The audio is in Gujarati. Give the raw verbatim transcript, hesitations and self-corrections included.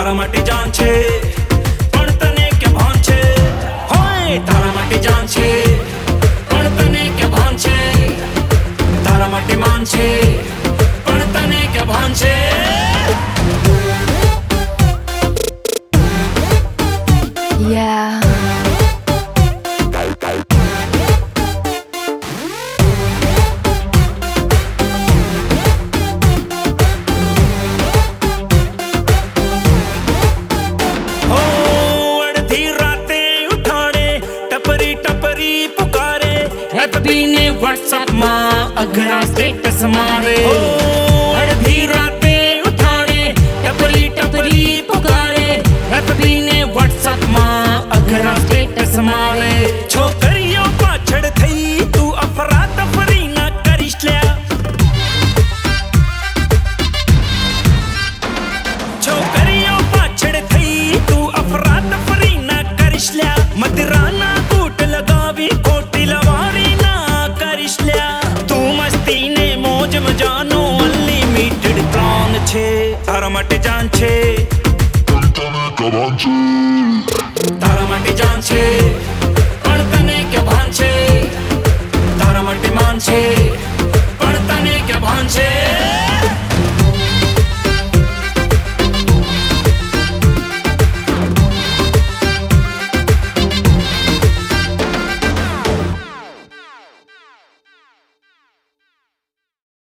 તારા માટે જાન છે પણ તને કે ભાન છે હોય તારા માટે જાન છે પણ તને કે ભાન છે તારા માટે માન છે પણ તને કે ભાન છે Yeah. ને WhatsApp માં અઘરા સ્ટેટસ મારે અડધી રાતે ઉઠાડે ટપરી ટપરી પુકારે એફબી ને WhatsApp માં અઘરા સ્ટેટસ મારે છોકરીઓ પાછળ થઈ તું અફરા તફરી ના કરીશ લ્યા છોકરીઓ પાછળ થઈ તું અફરા તફરી ના કરીશ લ્યા મદરાના કૂટ લગાવી ખોટી લવારી તારા માટે જાન છે તારા માટે જાન છે